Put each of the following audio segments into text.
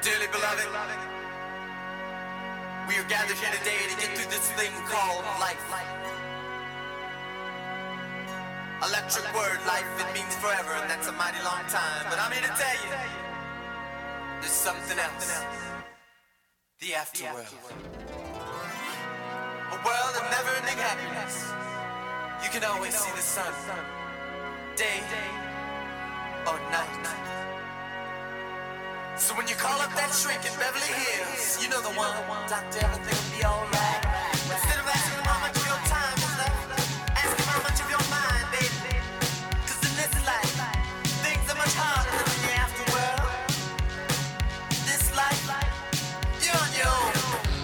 Dearly beloved, we are gathered here today to get through this thing called life. Electric word, life, it means forever, and that's a mighty long time. But I'm here to tell you, there's something else. The afterworld. A world of never-ending happiness. You can always see the sun, day or night. So when you call up that shrink in Beverly Hills, you know the one, doctor, everything will be alright. Instead of asking him how much of your time is left, ask him how much of your mind, baby. Cause in this life, things are much harder than in the afterworld. This life, you're on your own.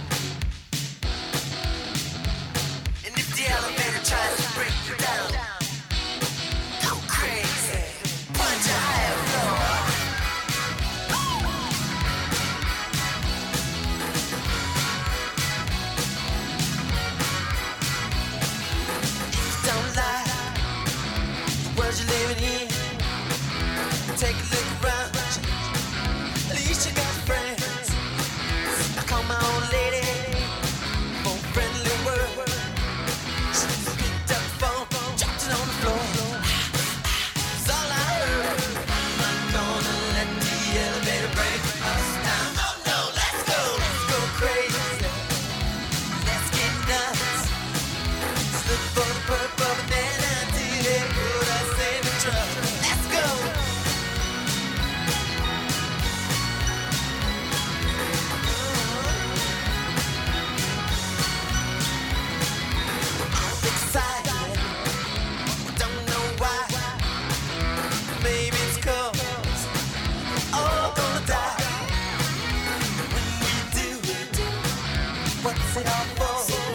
And if the elevator tries to break you down, go crazy, punch a higher floor. You're living in. Take a look around. At least you got friends. I call my old lady for a friendly word. She picked up the phone, dropped it on the floor. That's all I heard. I'm not gonna let the elevator break us down. Oh no, let's go crazy. Let's get nuts. Let's look for the purple banana till they put us in the truck. Let's go. I'm excited. Don't know why. Maybe it's 'cause we're all gonna die. When we do it, what's it all for?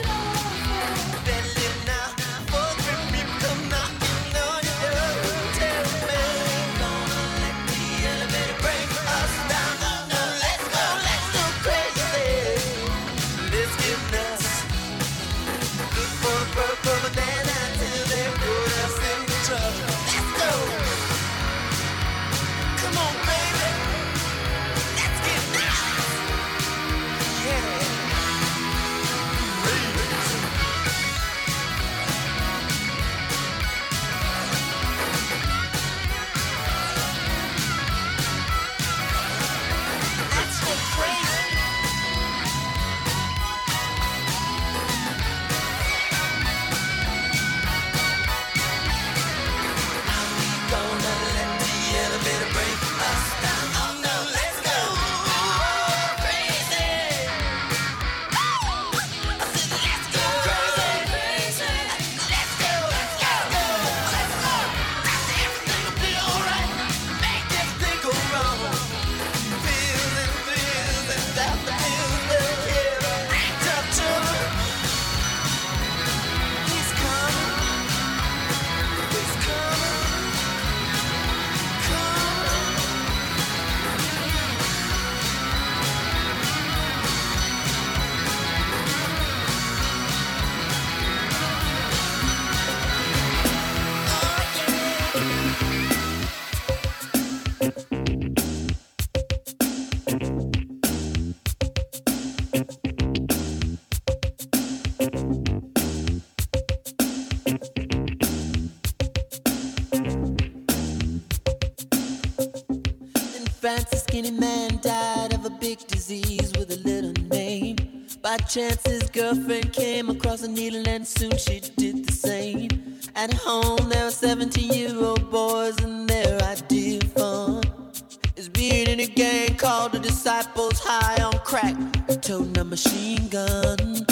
France, a skinny man died of a big disease with a little name. By chance his girlfriend came across a needle and soon she did the same. At home there were 17-year-old boys and their idea of fun is being in a gang called the Disciples, high on crack, toting a machine gun.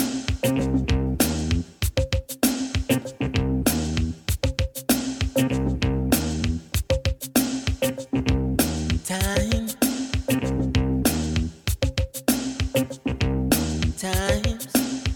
Times.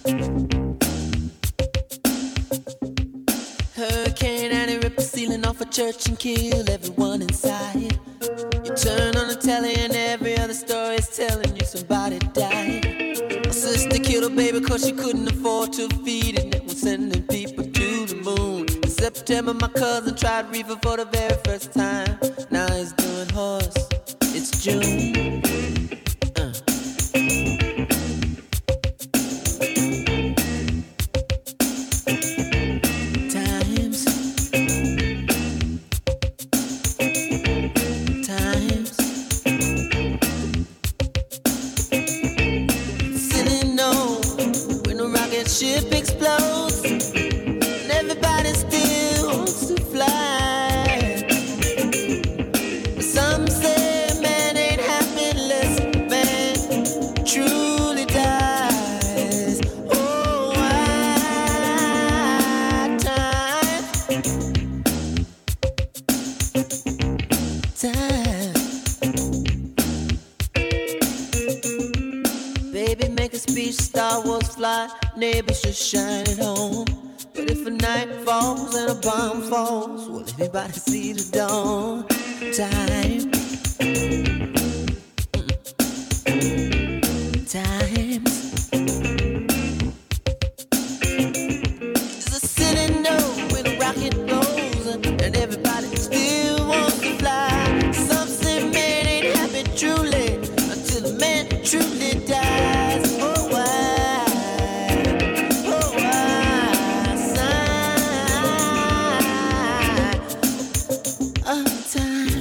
Hurricane Annie ripped the ceiling off a church and killed everyone inside. You turn on the telly and every other story is telling you somebody died. A sister killed her baby cause she couldn't afford to feed it. And was sending people to the moon. In September my cousin tried reefer for the very first time. Now he's doing horse. It's June. beach, Star Wars fly, neighbors just shine at home. But if a night falls and a bomb falls, will anybody see the dawn? Time. Times. There's a silly note when a rocket goes, and everybody still wants to fly. Some say man ain't happy truly until the man truly dies. Oh why sign of time.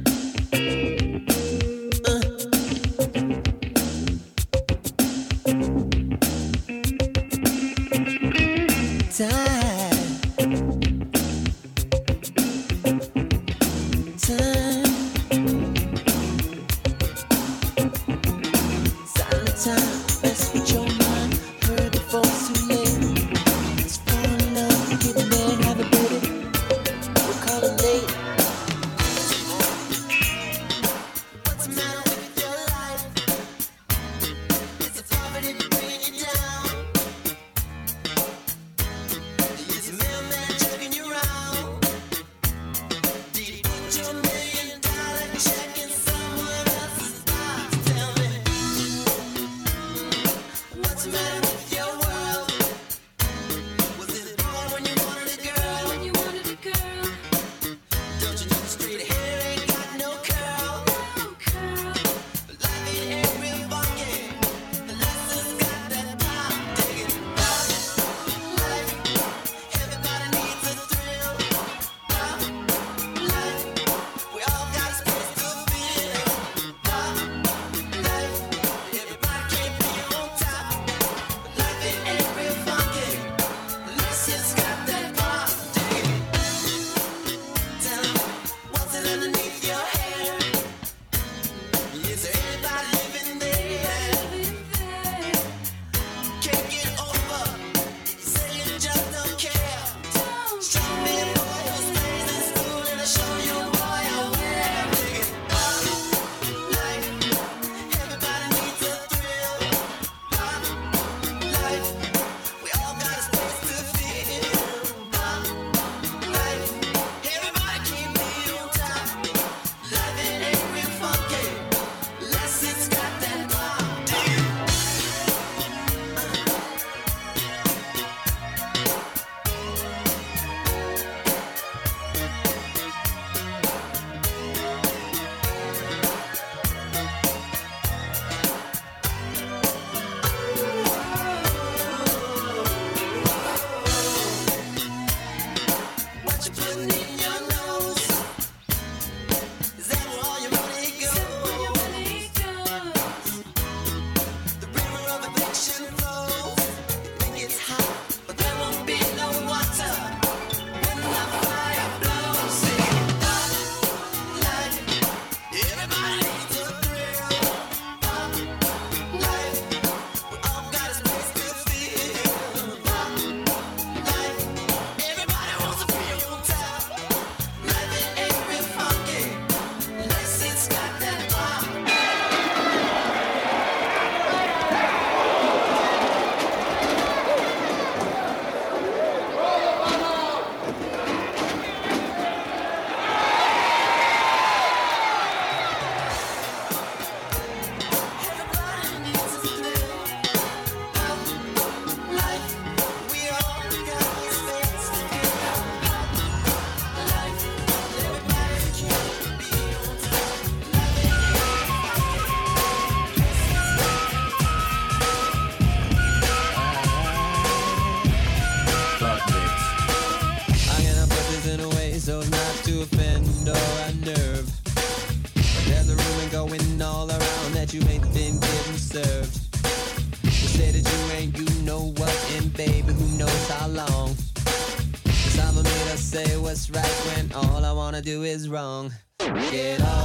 Do is wrong. Get up.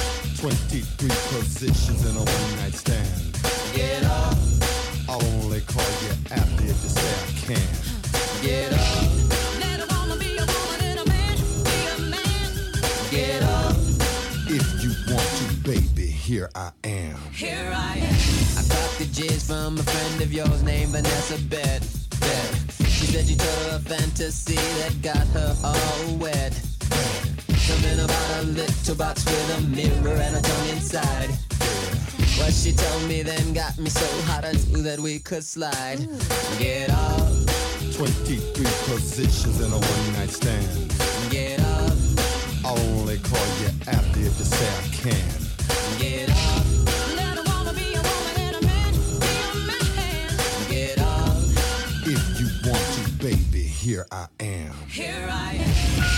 23 positions in a one-night stand. Get up. I'll only call you after if you say I can. Get up. Let a woman be a woman and a man be a man. Get up. If you want to, baby. here I am. Here I am. I got the jizz from a friend of yours named Vanessa Bed. She said you told her a fantasy that got her all wet. Something about a little box with a mirror and a tongue inside. What she told me then got me so hot and smooth that we could slide. Get up. 23 positions in a one-night stand. Get up. I only call you after if you say I can. Get up. Let a woman be a woman and a man be a man. Get up. If you want to, baby, here I am. Here I am.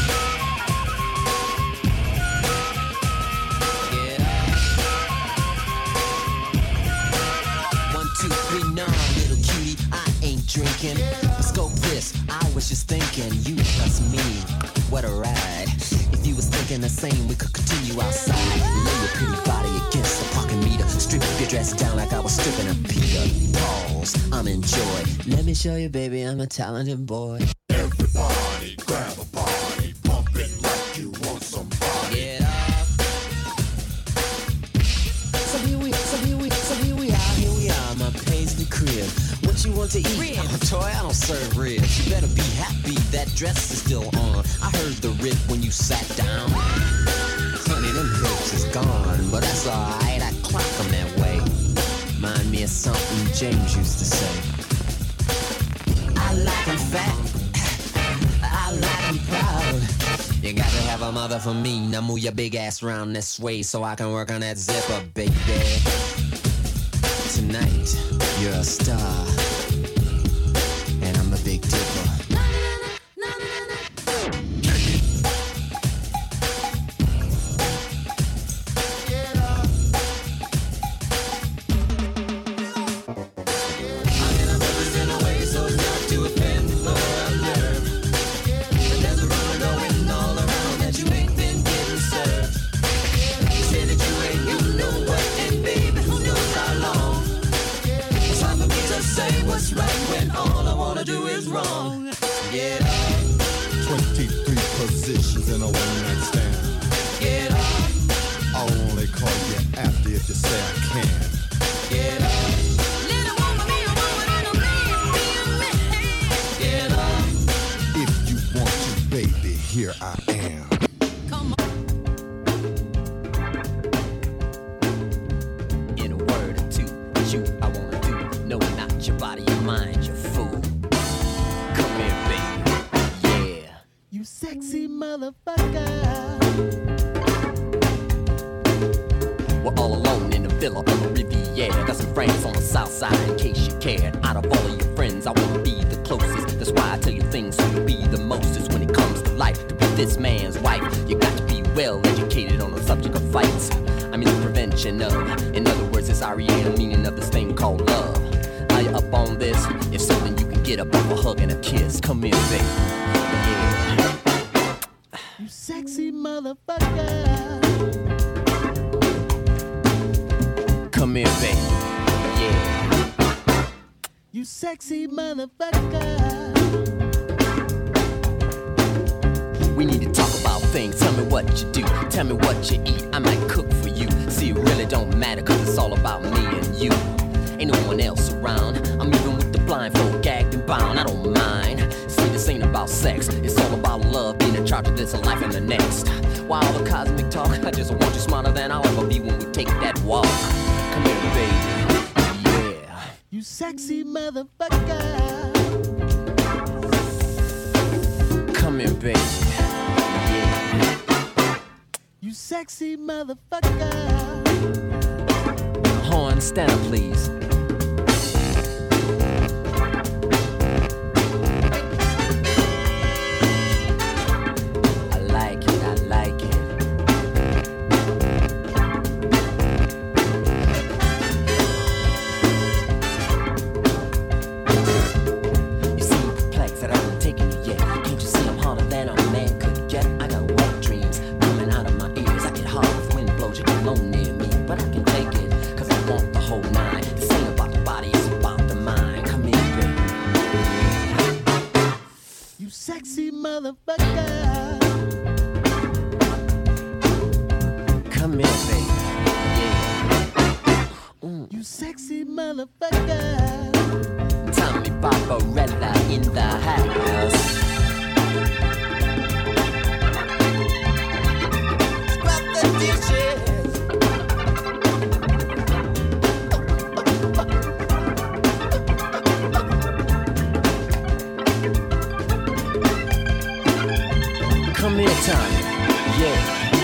Get up. 1, 2, 3, no, little cutie, I ain't drinking. Scope this, I was just thinking, you plus me, what a ride. If you was thinking the same, we could continue outside. Lay your pretty body against the parking meter. Strip your dress down like I was stripping a Peter. Pause, I'm in joy. Let me show you, baby, I'm a talented boy. Everybody grab a body, pump it like you want somebody. Get up. So here we are, my paisley crib. What you want to eat? Ribs. I'm a toy, I don't serve ribs. You better be happy that dress is still on. I heard the rip when you sat down. Honey, them hips is gone, but that's alright, I clock them that way. Mind me of something James used to say. I like them fat, I like them proud. You got to have a mother for me. Now move your big ass round this way so I can work on that zipper, baby. Tonight, you're a star, and I'm the Big Dipper. Get up. 23 positions in a one-night stand. Get up. I only call you after if you say I can. Get up. Let a woman be a woman and a man be a man. Get up. If you want to, baby, here I am. Come on. In a word or two, what you I wanna do. No, not your body, your mind, you fool. Come here, baby. Yeah. You sexy motherfucker. We're all alone in a villa on the Riviera. Got some friends on the south side in case you cared. Out of all of your friends, I wanna be the closest. That's why I tell you things so you'll be the mostest. When it comes to life, to be this man's wife, you got to be well educated on the subject of fights. I mean the prevention of. In other words, it's REA, the meaning of this thing called love. Are you up on this? If so, then you can get up off a hug and a kiss. Come in, baby. Yeah. You sexy motherfucker. Come here, baby. Yeah. You sexy motherfucker. We need to talk about things. Tell me what you do. Tell me what you eat. I might cook for you. See, it really don't matter, cause it's all about me and you. Ain't no one else around. I'm even with the blindfold, gagged and bound. I don't mind. See, this ain't about sex. It's all about love, being in charge of this life and the next. Why all the cosmic talk? I just want you smarter than I'll ever be when we take that walk. Come here, baby. Yeah. You sexy motherfucker. Come here, baby. Yeah. You sexy motherfucker. Horn, stand up, please. I like it, I like it. You seem perplexed that I haven't taken you yet. Can't you see I'm harder than a man could get? I got wet dreams coming out of my ears. I get hard if wind blows, you get alone near me, but I can take it, cause I want the whole nine. This ain't motherfucker. Tommy Barbarella in the house. Scrub the dishes. Come here, Tommy. Yeah.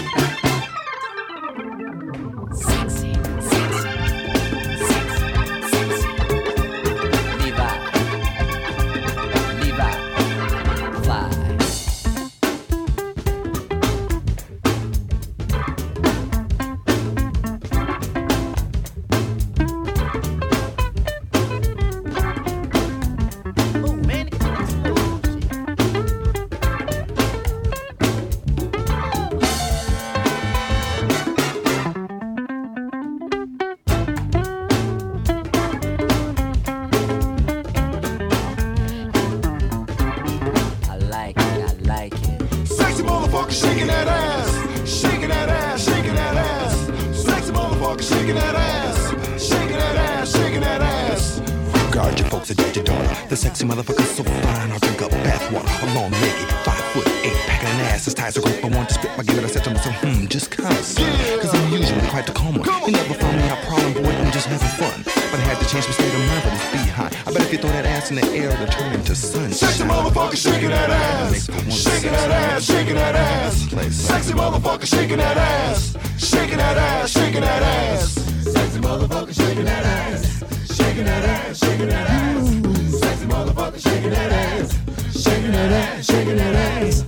Sexy, sexy, sexy, sexy. Levi, fly. Oh man, it's I like it. Sexy motherfucker shaking that ass. Shaking that ass, shaking that ass. Sexy motherfucker shaking that ass. Shaking that ass, shaking that ass. Guard your folks, adopt your daughter. The sexy motherfucker's so fine, I'll drink up bathwater. A long legged, 5'8", packing an ass as tight as a grape. I want to spit my give it, I said to myself, just kinda son. Cause I'm usually quite the calm one. You never found me out prowling, boy, I'm just having fun. But I had to change my state of mind for this behind. I bet if you throw that ass in the air, it'll turn into sunshine. Sexy motherfucker shaking that ass. Shaking that ass, shaking that ass. Sexy motherfucker shaking that ass. Shaking that ass, shaking that ass. Sexy motherfucker shaking that ass. Shaking that ass, shaking that ass. Sexy motherfucker shaking that ass. Shaking that ass, shaking that ass.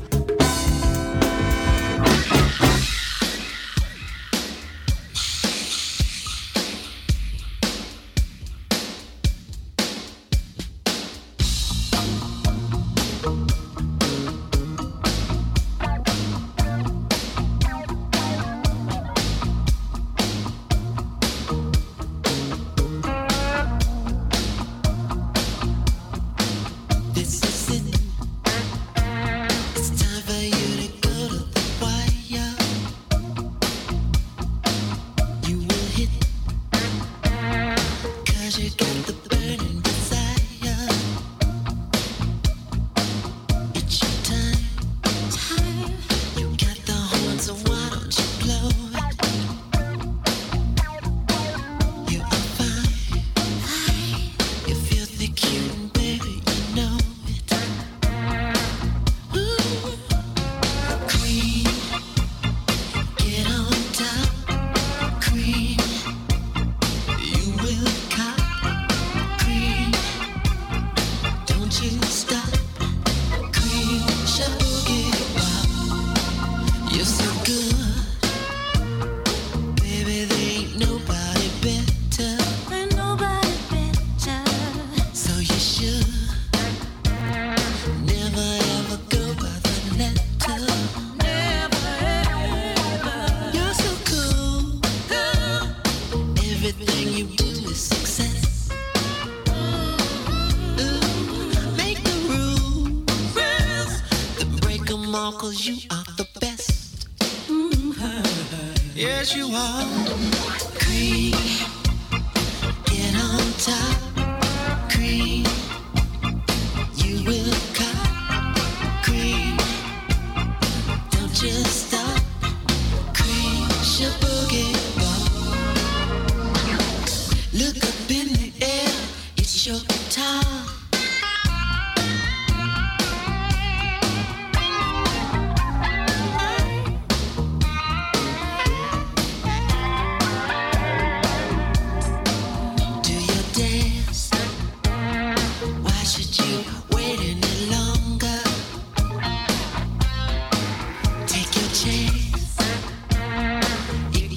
This is it. It's time for you to go to the wire. You will hit, 'cause you got the burning desire. It's your time. You got the horn, so why don't you blow it? You are fine. You're filthy cute and baby, you know it. Ooh, queen, get on top. Queen, you will cop. Queen, don't you stop. Queen, boogie wop. You're so good, baby. There ain't nobody better. Ain't nobody better. So you should never ever go by the letter. Never ever. You're so cool. Everything you do is success. Ooh, make the rules. Then break 'em all 'cause you are the best. Yes, you are. Queen, get on top. Queen, you will cop. Queen, don't just stop. Queen, boogie wop. Look up in the air, it's your time. Do your dance. Why should you wait any longer? Take your chance. You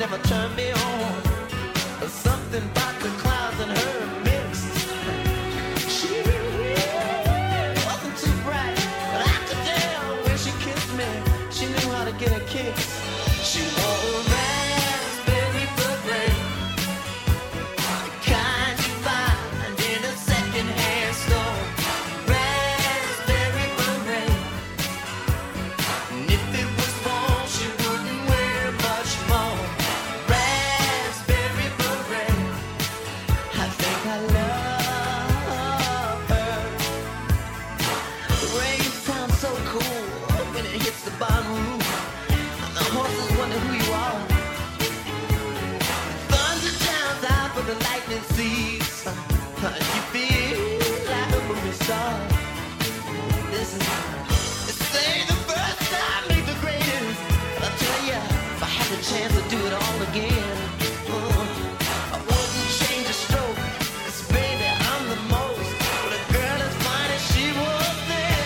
never turned me on. Something about the clouds and her mixed. She wasn't too bright, but I could tell when she kissed me, she knew how to get a kick. She wore a raspberry beret, the kind you find in a second-hand store. Raspberry beret, and if it was warm, she wouldn't wear much more. Raspberry beret, I think I love her. The rain sounds so cool when it hits the bottom roof. The horses wonder who you are. Thunder drowns out, but the lightning sees. You feel like a movie star. This is, they say the first time makes the greatest. But I tell ya, if I had the chance to do it all again, I wouldn't change a stroke. 'Cause baby, I'm the most. But a girl as fine as she was then.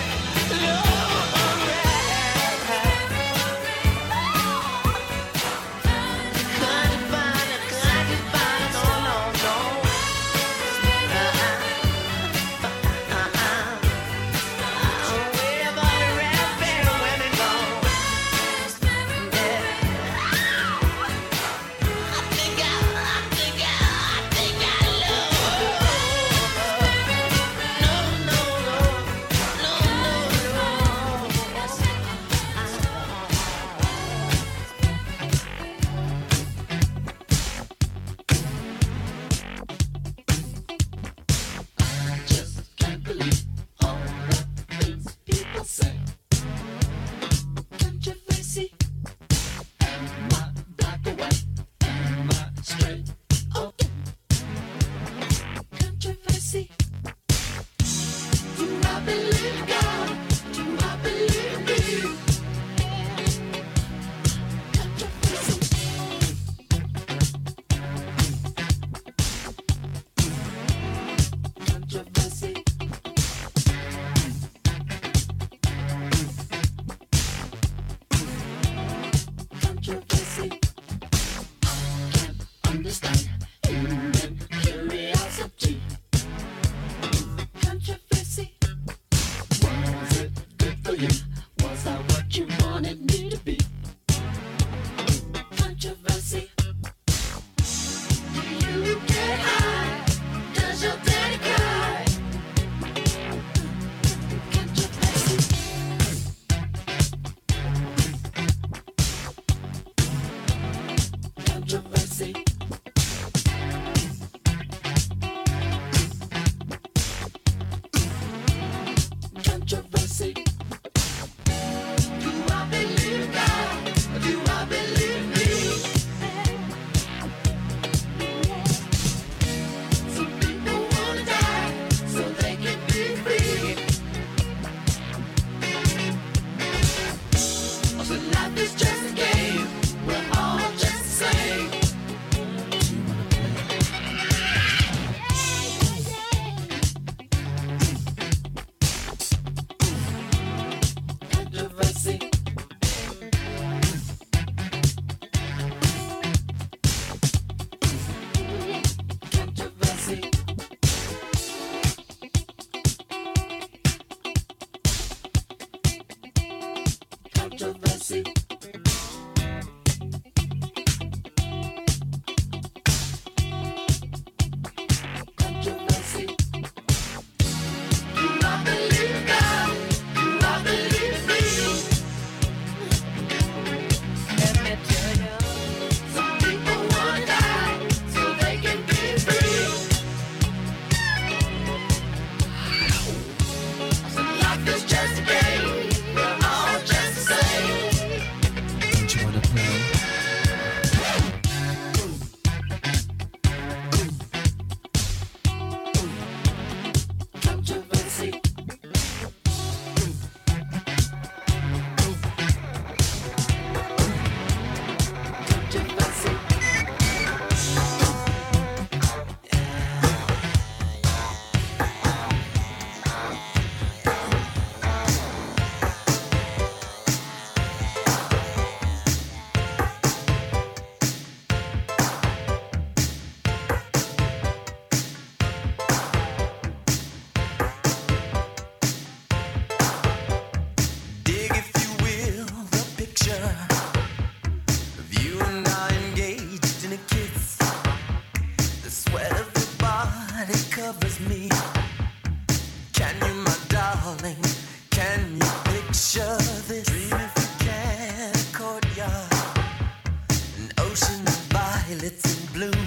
Picture this, dream if you can, a courtyard, an ocean of violets in bloom.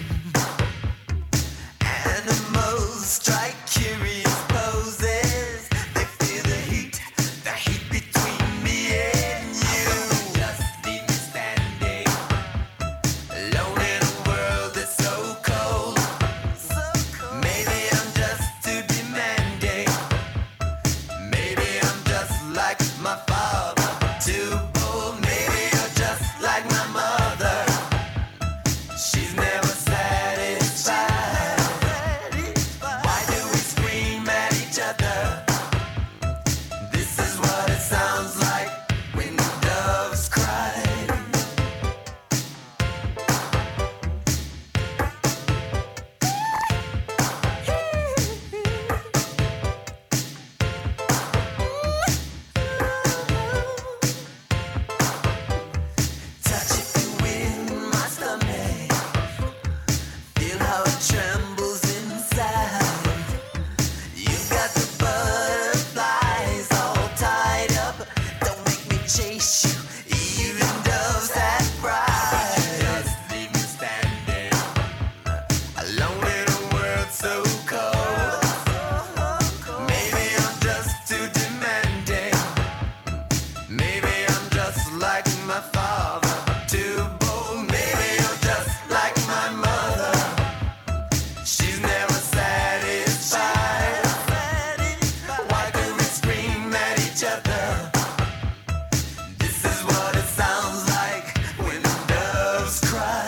Animals strike curious poses. They feel the heat between me and you. Just leave me standing, alone in a world that's so cold. Maybe I'm just too demanding. Maybe I'm just like my father, too bold. Maybe you're just like my mother. She's never satisfied. Why do we scream at each other? This is what it sounds like when doves cry. Touch it, feel in my stomach. Feel how it trembles inside. You've got the butterflies all tied up. Don't make me chase you, even doves that cry. Just leave me standing, alone in a world so cold. Maybe I'm just too demanding. Maybe I'm just like my father, too bold. Maybe you're just like my mother. She's never satisfied. Why do we scream at each other? This is what it sounds like when doves cry.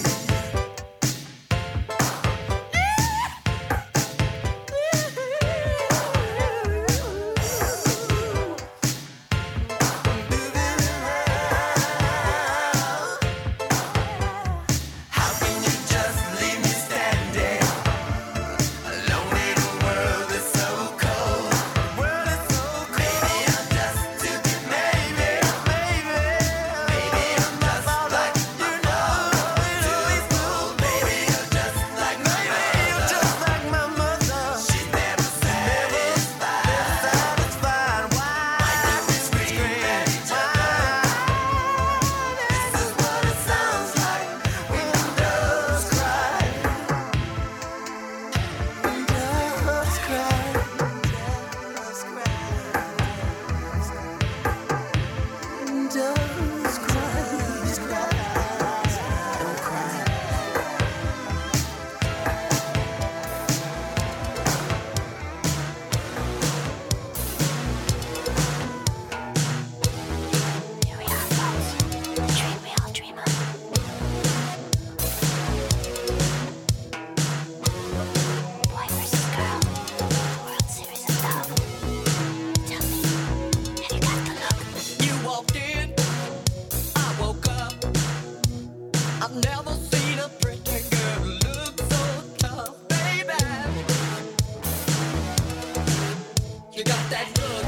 How can you just leave me standing, alone in a world that's so cold? Maybe I'm just too demanding. Maybe I'm just like my father, too bold. Maybe you're just like my mother. She's never satisfied. Why do we scream at each other? This is what it sounds like when doves cry. When doves cry. When doves cry. Don't cry. Here we are, folks. The dream we all dream of. Boy versus girl. World Series of Love. Tell me, have you got the look? You walked in, I woke up. I've never seen a pretty girl look so tough, baby. You got that look.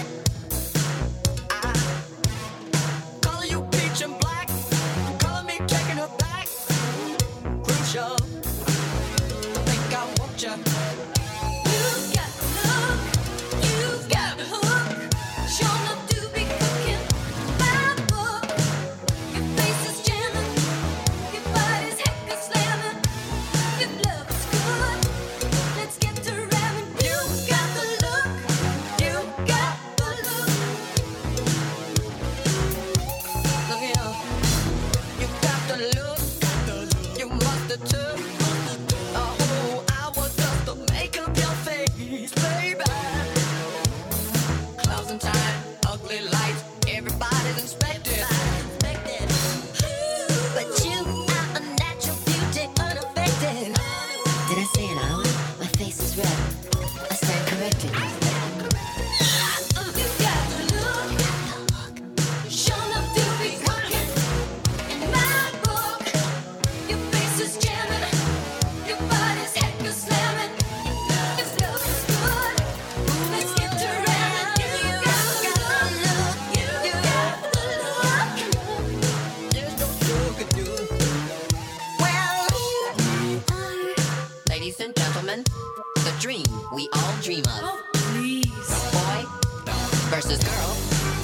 I color you peach and black. Color me taking her back. Crucial. Think I want you. You've got the look. You've got the hook. Sure enough to be cooking my book. Your face is jamming. Your body's heck of slamming. Your love is good. Let's get to ramming. You've got the look. You've got the look. Look here. You got the look. You must have took a whole hour just to make up your face, baby. Clouds and time, ugly lights, everybody's inspected. But you are a natural beauty, unaffected. Did I say an hour? My face is red. I stand corrected. You got the look. Sure enough to be cooking in my book. Your face is jamming. Your body's heck of slamming. Your love is good. Let's get to ramming. You got the look. You got the look. There's no sugar. Well, Ladies and gentlemen, the dream we all dream of. please. Boy versus girl.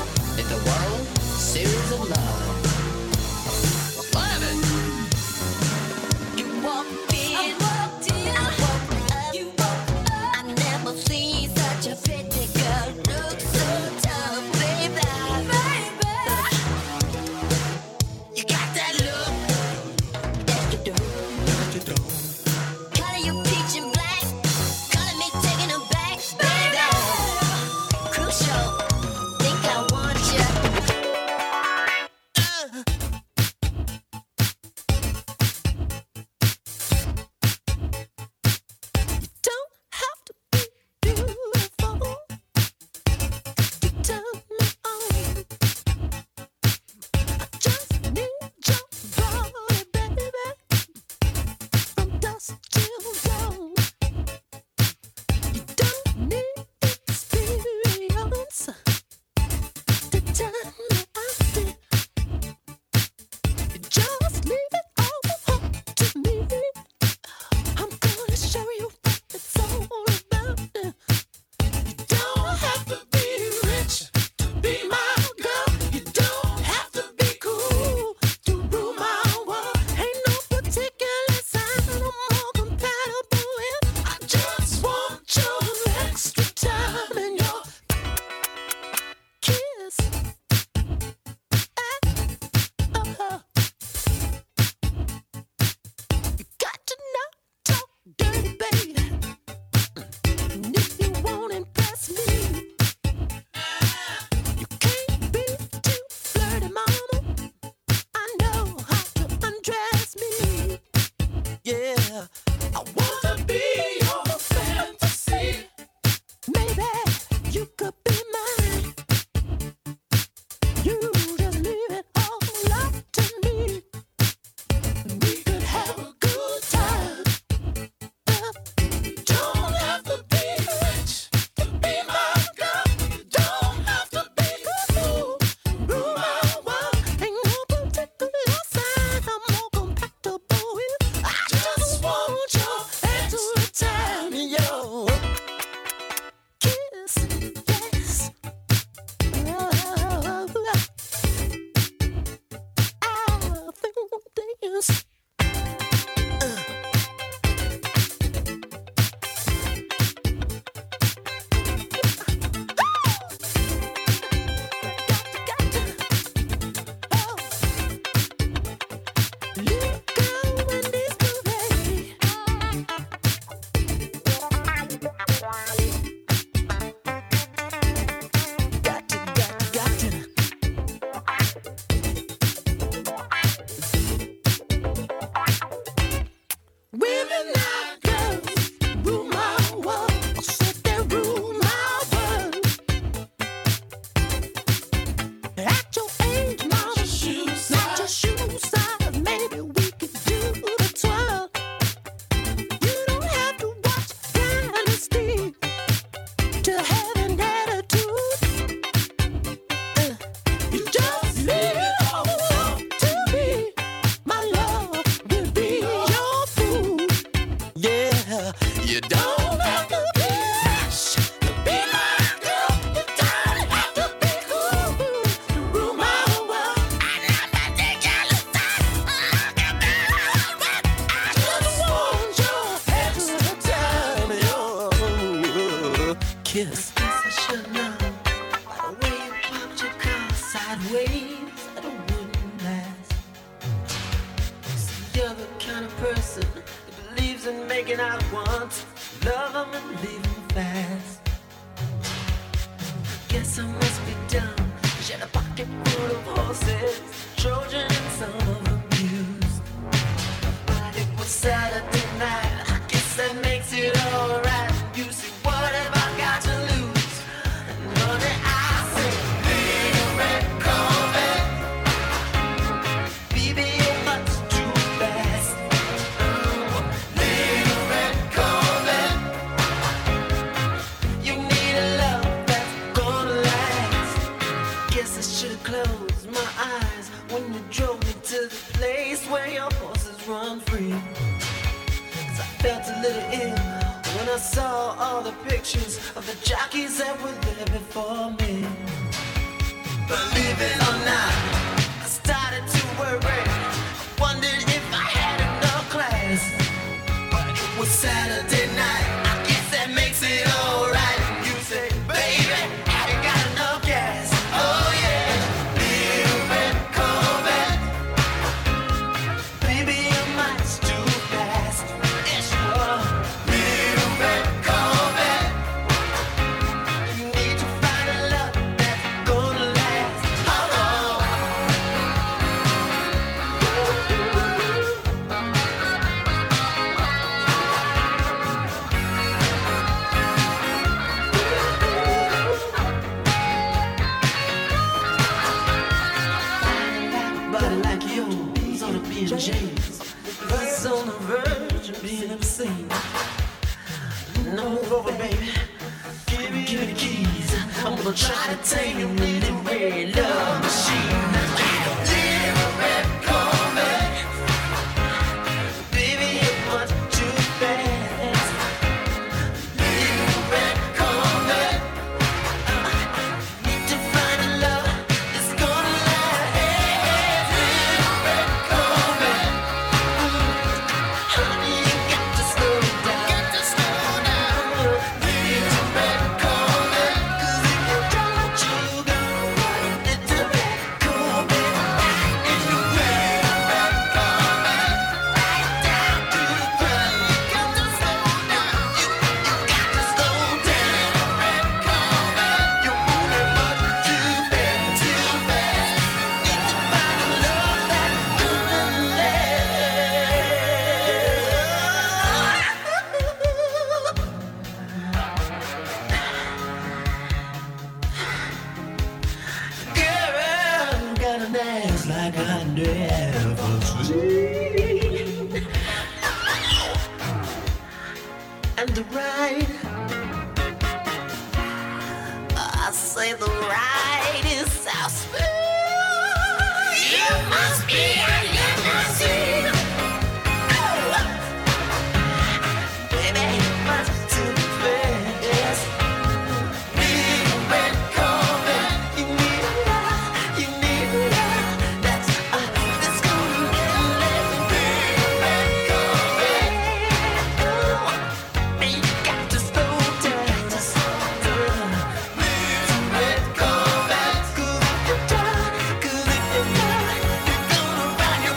kiss. I should know by the way you popped your car sideways that it wouldn't last. See, you're the kind of person that believes in making out once, love them and leave them fast. Guess I must be dumb. She had a pocket full of horses, Trojan and some of them used. But it was Saturday night, I guess that makes it alright. You see, what have I got to lose? And honey, I say, little red Corvette, baby, you're much too fast. Little red Corvette, you need a love that's gonna last. Guess I should've closed my eyes when you drove me to the place where your horses run free. 'Cause I felt a little ill when I saw all the pictures of the jockeys that were there before me. Believe it or not, Saturday night. I guess that makes it alright. You say, baby, I ain't got enough gas. Oh yeah, little red Corvette. Baby, your mind's too fast. Yes, you are. Little red Corvette. You need to find a love that's gonna last. Oh, body like yours on a PMJ. It's on the verge of being obscene. No move over, baby. Give me the keys. I'm gonna try to tame your little red love machine. Little red Corvette. Baby, it was too fast. Little red Corvette. Need to find a love that's gonna last. Little red Corvette. Honey, you got to slow down. Little red Corvette. 'Cause if you don't, you gonna run. Little red Corvette. In the red Corvette. Right down to the ground. You got to slow down. You got to slow down. Red Corvette. You're moving much too fast, too fast. Need to find a love that's gonna last. Girl, got an ass like I never seen. And the ride, I say the ride is so smooth. You must be a limousine. Baby, much too fast. Little red Corvette, you need a love, you need a love that's gonna last. Little red Corvette, you got to slow down, to slow down. Little red Corvette, 'cause if you're done, you're gonna run your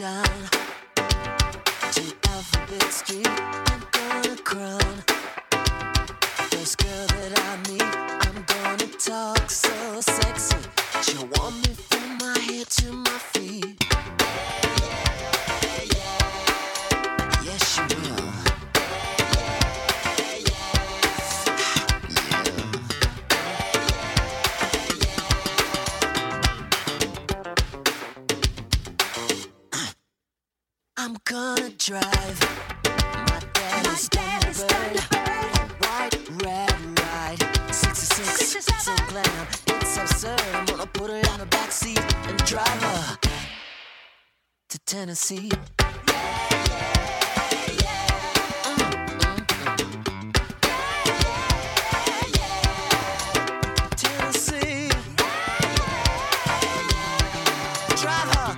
down to Alphabet Street. I'm gonna crown first girl that I meet. I'm gonna talk so sexy. She'll want me from my head to my feet. Yes, she will. I'm gonna drive my daddy's Thunderbird, a white red ride, 66, so glam, it's absurd. I'm gonna put her in the backseat and drive her to Tennessee. Tennessee, drive her.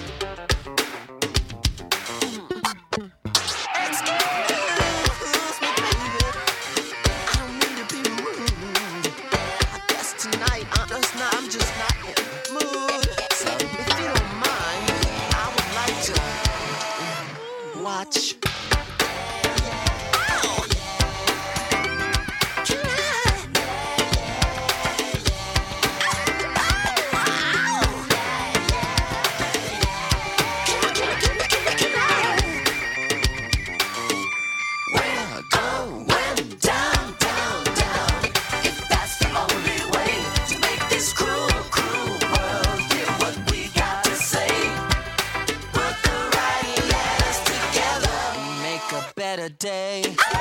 Excuse me, baby. I don't mean to be rude. I guess tonight I'm just not in the mood. So if you don't mind, I would like to watch. We're going down, down, down. If that's the only way to make this cruel, cruel world hear what we got to say. Put the right letters together, make a better day.